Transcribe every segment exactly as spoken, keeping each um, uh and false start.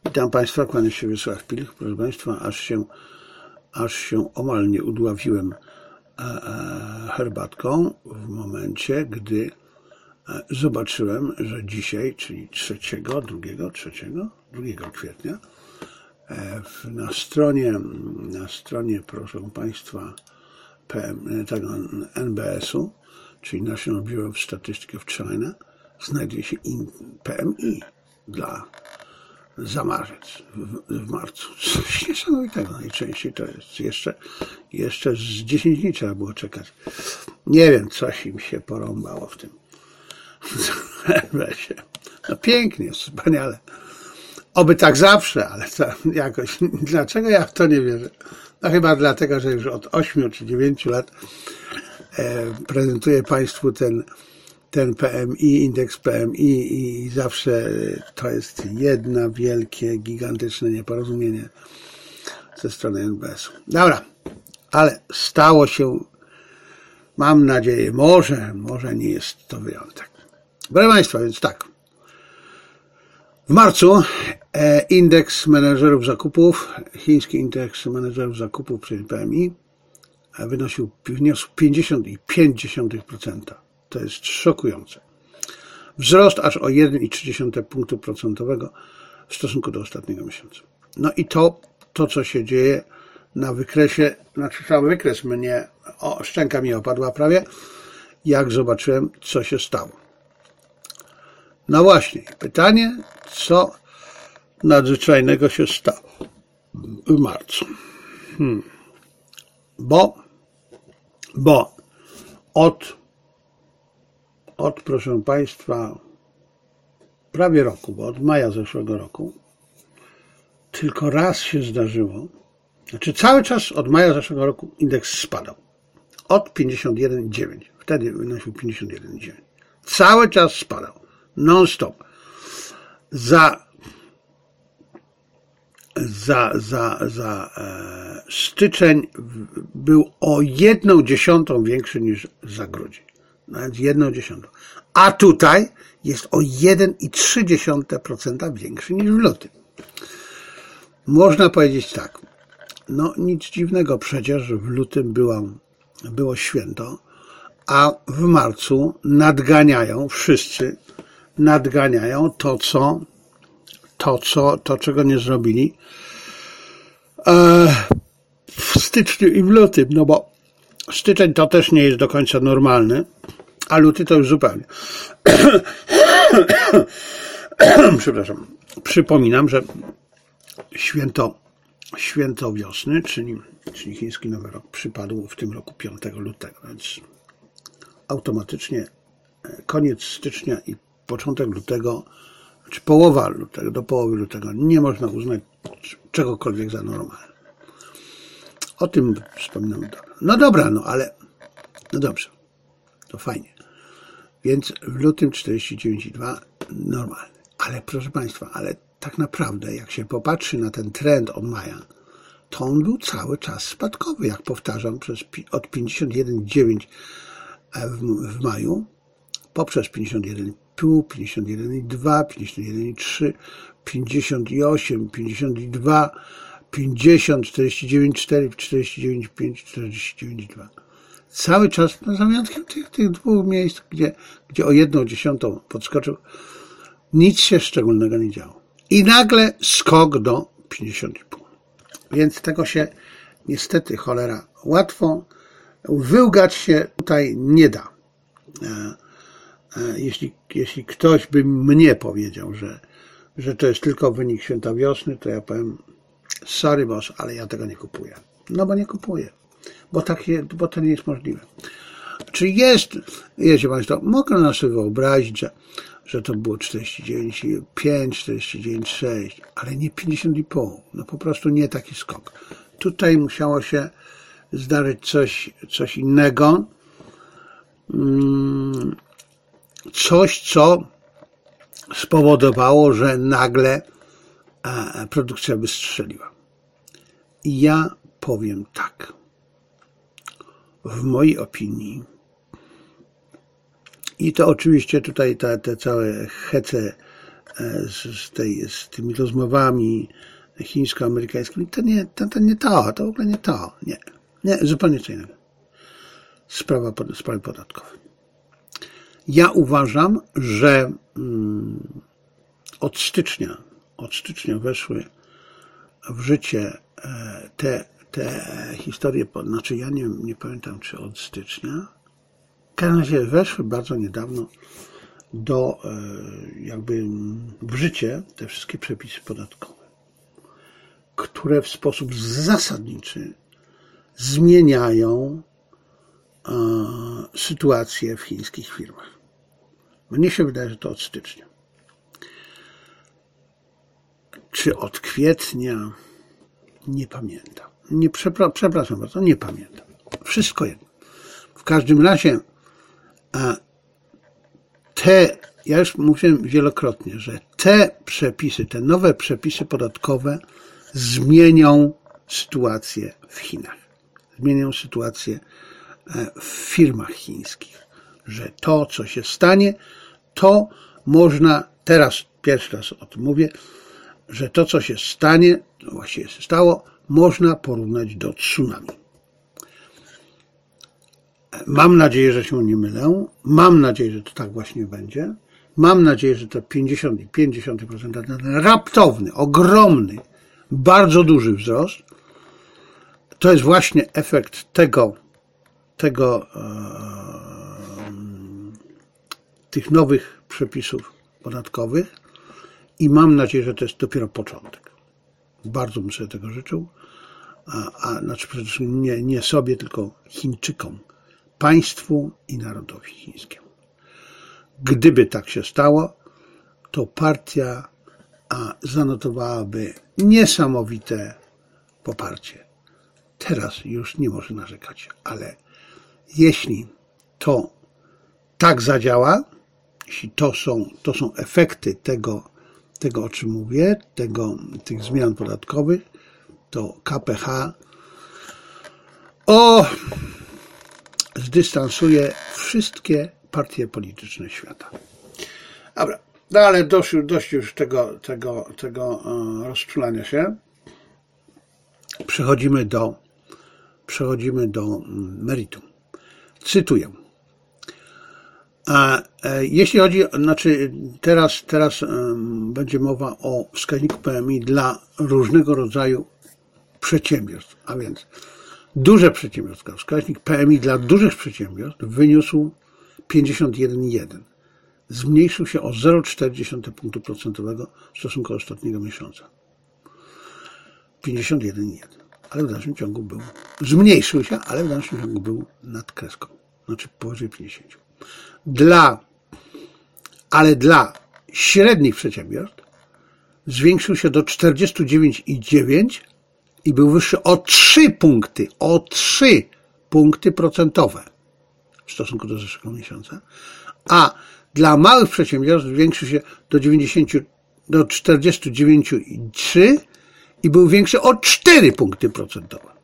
Witam Państwa, kłaniam się Wiesław Pilch. Proszę Państwa, aż się, aż się omal nie udławiłem herbatką w momencie, gdy zobaczyłem, że dzisiaj, czyli trzeciego, drugiego, trzeciego, drugiego kwietnia, na stronie, na stronie, proszę Państwa, P M, tego N B S-u, czyli National Bureau of Statistics of China, znajduje się P M I dla za marzec, w, w marcu. Coś niesamowitego. Najczęściej to jest jeszcze, jeszcze z dziesięć dni trzeba było czekać. Nie wiem, coś im się porąbało w tym. No pięknie, wspaniale. Oby tak zawsze, ale to jakoś, dlaczego ja w to nie wierzę? No chyba dlatego, że już od ośmiu czy dziewięciu lat e, prezentuję Państwu ten ten P M I, indeks P M I i zawsze to jest jedno wielkie, gigantyczne nieporozumienie ze strony N B S-u. Dobra, ale stało się, mam nadzieję, może, może nie jest to wyjątek. Proszę Państwa, więc tak. W marcu indeks menedżerów zakupów, chiński indeks menedżerów zakupów przez P M I wynosił, wyniósł pięćdziesiąt przecinek pięć procent. To jest szokujące. Wzrost aż o jeden przecinek trzy punktu procentowego w stosunku do ostatniego miesiąca. No i to, to co się dzieje na wykresie, znaczy cały wykres mnie, o, szczęka mi opadła prawie, jak zobaczyłem, co się stało. No właśnie, pytanie, co nadzwyczajnego się stało w marcu. Hmm. Bo, bo od Od, proszę Państwa, prawie roku, bo od maja zeszłego roku, tylko raz się zdarzyło, znaczy cały czas od maja zeszłego roku indeks spadał. Od pięćdziesiąt jeden przecinek dziewięć. Wtedy wynosił pięćdziesiąt jeden przecinek dziewięć. Cały czas spadał. Non-stop. Za, za, za, za e, styczeń był o jedną dziesiątą większy niż za grudzień. Nawet jedną dziesiątą. A tutaj jest o jeden przecinek trzy procent większy niż w lutym. Można powiedzieć tak. No nic dziwnego przecież, w lutym było, było święto, a w marcu nadganiają, wszyscy nadganiają to, co, to, co, to czego nie zrobili w styczniu i w lutym, no bo styczeń to też nie jest do końca normalny, a luty to już zupełnie. Przepraszam. Przypominam, że święto, święto wiosny, czyli, czyli chiński Nowy Rok, przypadł w tym roku piątego lutego, więc automatycznie koniec stycznia i początek lutego, czy połowa lutego, do połowy lutego nie można uznać czegokolwiek za normalne. O tym wspominam. No dobra, no ale no dobrze, to fajnie. Więc w lutym czterdzieści dziewięć przecinek dwa normalne. Ale proszę Państwa, ale tak naprawdę jak się popatrzy na ten trend od maja, to on był cały czas spadkowy, jak powtarzam, przez, od pięćdziesiąt jeden przecinek dziewięć w, w maju, poprzez pięćdziesiąt jeden przecinek pięć, pięćdziesiąt jeden przecinek dwa, pięćdziesiąt jeden przecinek trzy, pięćdziesiąt osiem, pięćdziesiąt dwa, pięćdziesiąt, czterdzieści dziewięć przecinek cztery, czterdzieści dziewięć przecinek pięć, czterdzieści dziewięć przecinek dwa. Cały czas, no za wyjątkiem tych, tych dwóch miejsc, gdzie, gdzie o jedną dziesiątą podskoczył, nic się szczególnego nie działo. I nagle skok do pięćdziesiąt przecinek pięć. Więc tego się niestety, cholera, łatwo wyłgać się tutaj nie da. Jeśli, jeśli ktoś by mnie powiedział, że, że to jest tylko wynik święta wiosny, to ja powiem, sorry boss, ale ja tego nie kupuję. No bo nie kupuję. Bo, tak je, bo to nie jest możliwe. Czy jest, wiecie Państwo, mogę sobie wyobrazić, że, że to było czterdzieści dziewięć przecinek pięć, czterdzieści dziewięć przecinek sześć, ale nie pięćdziesiąt przecinek pięć. No po prostu nie taki skok. Tutaj musiało się zdarzyć coś, coś innego. Coś, co spowodowało, że nagle produkcja wystrzeliła. I ja powiem tak. W mojej opinii, i to oczywiście tutaj te, te całe hece z, z, tej, z tymi rozmowami chińsko-amerykańskimi, to nie to, to nie to, to w ogóle nie to, nie, nie, zupełnie co innego. Sprawa, sprawy podatkowe. Ja uważam, że mm, od stycznia, od stycznia weszły w życie te, te historie, znaczy ja nie, nie pamiętam, czy od stycznia, w każdym razie weszły bardzo niedawno do jakby w życie te wszystkie przepisy podatkowe, które w sposób zasadniczy zmieniają sytuację w chińskich firmach. Mnie się wydaje, że to od stycznia. Czy od kwietnia? Nie pamiętam. Nie, przepra- przepraszam bardzo, nie pamiętam. Wszystko jedno. W każdym razie te, ja już mówiłem wielokrotnie, że te przepisy, te nowe przepisy podatkowe zmienią sytuację w Chinach. Zmienią sytuację w firmach chińskich. Że to, co się stanie, to można, teraz pierwszy raz o tym mówię, że to, co się stanie, to właściwie się stało, można porównać do tsunami. Mam nadzieję, że się nie mylę. Mam nadzieję, że to tak właśnie będzie. Mam nadzieję, że to pięćdziesiąt i pięć dziesiątych procent, ten raptowny, ogromny, bardzo duży wzrost, to jest właśnie efekt tego, tego e, tych nowych przepisów podatkowych i mam nadzieję, że to jest dopiero początek. Bardzo bym sobie tego życzył, a, a znaczy przede wszystkim nie, nie sobie, tylko Chińczykom, państwu i narodowi chińskiemu. Gdyby tak się stało, to partia a, zanotowałaby niesamowite poparcie. Teraz już nie może narzekać, ale jeśli to tak zadziała, jeśli to są, to są efekty tego, tego, o czym mówię, tego, tych zmian podatkowych, to K P H o, zdystansuje wszystkie partie polityczne świata. Dobra, no ale dość, dość już tego, tego, tego rozczulania się. Przechodzimy do, przechodzimy do meritum. Cytuję. A jeśli chodzi, znaczy teraz, teraz będzie mowa o wskaźniku P M I dla różnego rodzaju przedsiębiorstw, a więc duże przedsiębiorstwa. Wskaźnik P M I dla dużych przedsiębiorstw wyniósł pięćdziesiąt jeden przecinek jeden. Zmniejszył się o zero przecinek cztery punktu procentowego w stosunku do ostatniego miesiąca. pięćdziesiąt jeden przecinek jeden. Ale w dalszym ciągu był, zmniejszył się, ale w dalszym ciągu był nad kreską. Znaczy powyżej pięćdziesiąt. Dla, ale dla średnich przedsiębiorstw zwiększył się do czterdzieści dziewięć przecinek dziewięć i był wyższy o trzy punkty, o trzy punkty procentowe w stosunku do zeszłego miesiąca, a dla małych przedsiębiorstw zwiększył się do dziewięćdziesiąt, do czterdzieści dziewięć przecinek trzy i był większy o cztery punkty procentowe.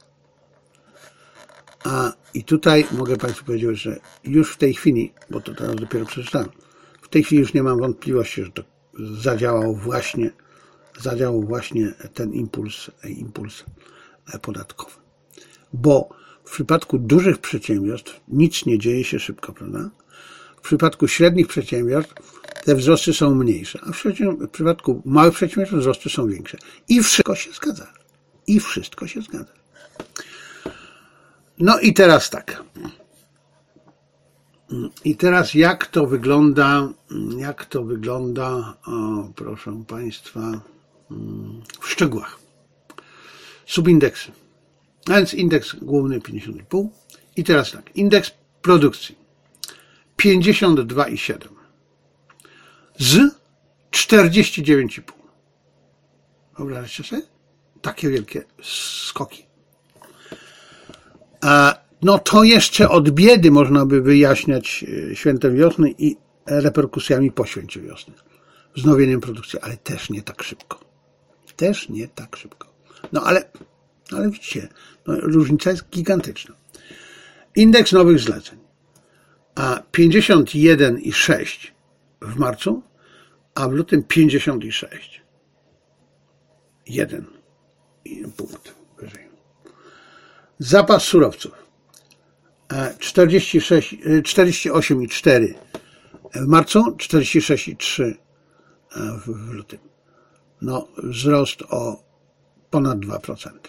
A i tutaj mogę Państwu powiedzieć, że już w tej chwili, bo to teraz dopiero przeczytałem, w tej chwili już nie mam wątpliwości, że to zadziałał właśnie, zadziałał właśnie ten impuls, impuls podatkowy. Bo w przypadku dużych przedsiębiorstw nic nie dzieje się szybko, prawda? W przypadku średnich przedsiębiorstw te wzrosty są mniejsze, a w, w przypadku małych przedsiębiorstw wzrosty są większe. I wszystko się zgadza. I wszystko się zgadza. No i teraz tak. I teraz jak to wygląda, jak to wygląda, o, proszę Państwa, w szczegółach. Subindeksy. A więc indeks główny pięćdziesiąt przecinek pięć. I teraz tak, indeks produkcji pięćdziesiąt dwa przecinek siedem z czterdzieści dziewięć przecinek pięć. Wyobraźcie sobie? Takie wielkie skoki. No to jeszcze od biedy można by wyjaśniać świętem wiosny i reperkusjami po święcie wiosny. Wznowieniem produkcji, ale też nie tak szybko. Też nie tak szybko. No ale, ale widzicie, no, różnica jest gigantyczna. Indeks nowych zleceń. A pięćdziesiąt jeden przecinek sześć w marcu, a w lutym pięćdziesiąt sześć. Jeden punkt wyżej. Zapas surowców czterdzieści sześć, czterdzieści osiem i cztery w marcu, czterdzieści sześć i trzy w lutym. No, wzrost o ponad dwa procent.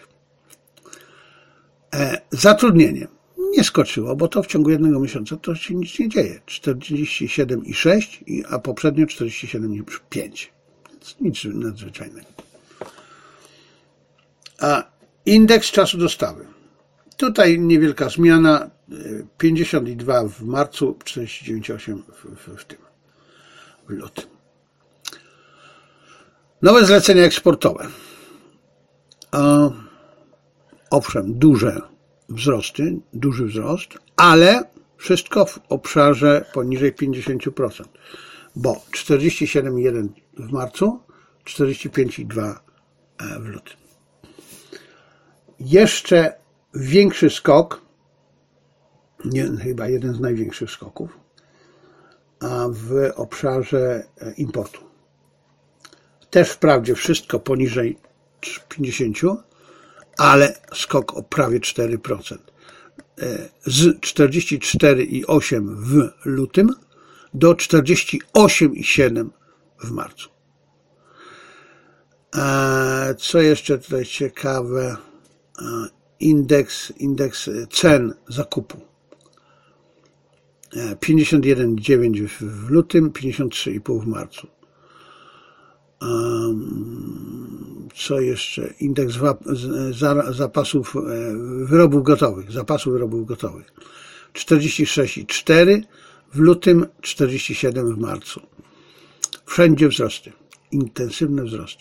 Zatrudnienie nie skoczyło, bo to w ciągu jednego miesiąca to się nic nie dzieje. czterdzieści siedem i sześć, a poprzednio czterdzieści siedem i pięć. Więc nic nadzwyczajnego. A indeks czasu dostawy. Tutaj niewielka zmiana. pięćdziesiąt dwa w marcu, czterdzieści dziewięć i osiem w, w, w tym, w lutym. Nowe zlecenia eksportowe. A, owszem, duże wzrosty, duży wzrost, ale wszystko w obszarze poniżej pięćdziesiąt procent, bo czterdzieści siedem i jeden w marcu, czterdzieści pięć i dwa w lutym. Jeszcze większy skok, nie, chyba jeden z największych skoków, a w obszarze importu. Też wprawdzie wszystko poniżej pięćdziesiąt, ale skok o prawie cztery procent. Z czterdzieści cztery i osiem w lutym do czterdzieści osiem i siedem w marcu. Co jeszcze tutaj ciekawe? Indeks, indeks cen zakupu. pięćdziesiąt jeden i dziewięć w lutym, pięćdziesiąt trzy i pół w marcu. Co jeszcze? Indeks zapasów wyrobów gotowych, zapasów wyrobów gotowych. czterdzieści sześć i cztery w lutym, czterdzieści siedem w marcu. Wszędzie wzrosty, intensywne wzrosty.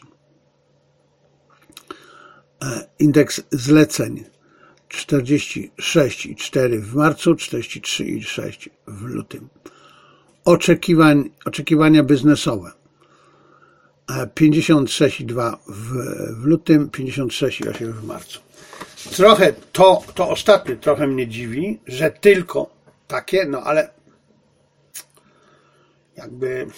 Indeks zleceń czterdzieści sześć i cztery w marcu, czterdzieści trzy i sześć w lutym. Oczekiwań, oczekiwania biznesowe. pięćdziesiąt sześć i dwa w, w lutym, pięćdziesiąt sześć i osiem w marcu. Trochę to, to ostatnie trochę mnie dziwi, że tylko takie, no ale jakby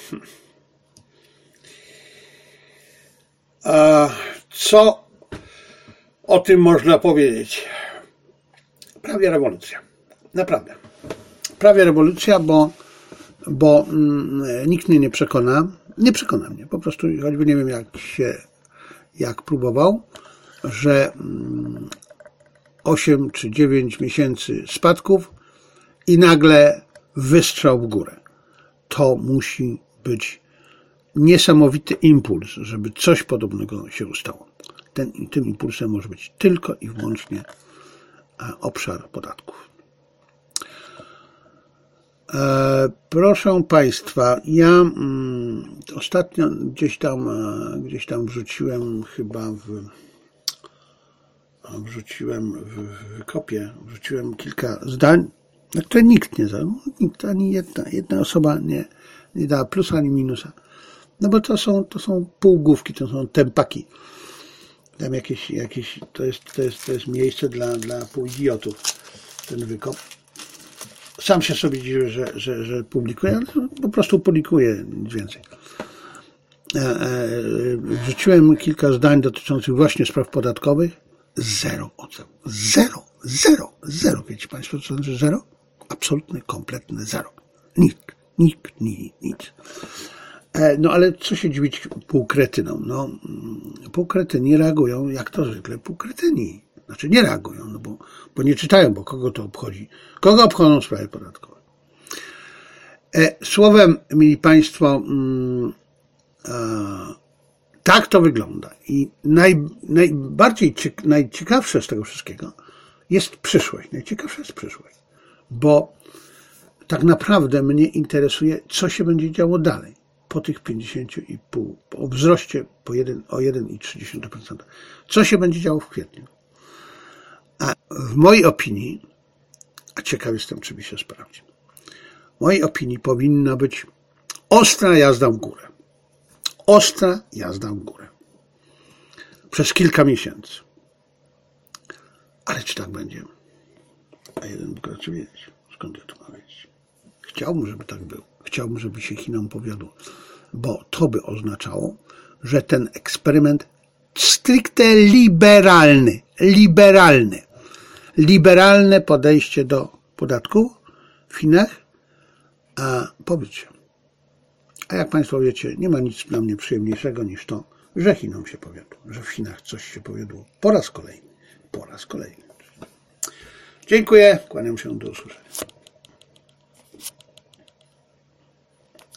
a, co o tym można powiedzieć? Prawie rewolucja. Naprawdę. Prawie rewolucja, bo, bo mm, nikt mnie nie przekona. Nie przekona mnie. Po prostu, choćby nie wiem jak się, jak próbował, że mm, osiem czy dziewięć miesięcy spadków i nagle wystrzał w górę. To musi być niesamowity impuls, żeby coś podobnego się stało. Ten, tym impulsem może być tylko i wyłącznie obszar podatków. E, proszę Państwa, ja mm, ostatnio gdzieś tam, e, gdzieś tam wrzuciłem chyba w wrzuciłem w, w wykopie, wrzuciłem kilka zdań, na które nikt nie dał, nikt, ani jedna, jedna osoba nie, nie dała plusa ani minusa. No bo to są, to są półgłówki, to są tempaki. Tam jakieś, jakieś, to jest, to jest, to jest miejsce dla, dla półidiotów, ten wykop. Sam się sobie dziwię, że, że, że publikuję, ale po prostu publikuję, nic więcej. E, e, wrzuciłem kilka zdań dotyczących właśnie spraw podatkowych. Zero odzewu. Zero, zero, zero. Wiecie Państwo, co to znaczy zero? Absolutne, kompletne zero. Nikt, nikt, nic. No ale co się dziwić półkretynom? No, półkretyni reagują, jak to zwykle półkretyni. Znaczy nie reagują, no bo, bo nie czytają, bo kogo to obchodzi. Kogo obchodzą sprawy podatkowe? E, słowem, mili Państwo, mm, e, tak to wygląda. I naj, najbardziej najciekawsze z tego wszystkiego jest przyszłość. Najciekawsza jest przyszłość. Bo tak naprawdę mnie interesuje, co się będzie działo dalej. Po tych pięćdziesięciu i pół, o wzroście po jeden, o jeden przecinek trzy procent. Co się będzie działo w kwietniu? A w mojej opinii, a ciekaw jestem, czy mi się sprawdzi, w mojej opinii powinna być ostra jazda w górę. Ostra jazda w górę. Przez kilka miesięcy. Ale czy tak będzie? A jeden mógł raczej wiedzieć. Skąd ja to mam wiedzieć? Chciałbym, żeby tak było. Chciałbym, żeby się Chinom powiodło. bo to by oznaczało, że ten eksperyment stricte liberalny, liberalny, liberalne podejście do podatków w Chinach, a powiedzcie, a jak Państwo wiecie, nie ma nic dla mnie przyjemniejszego niż to, że Chinom się powiodło, że w Chinach coś się powiodło po raz kolejny, po raz kolejny. Dziękuję, kłaniam się, do usłyszenia.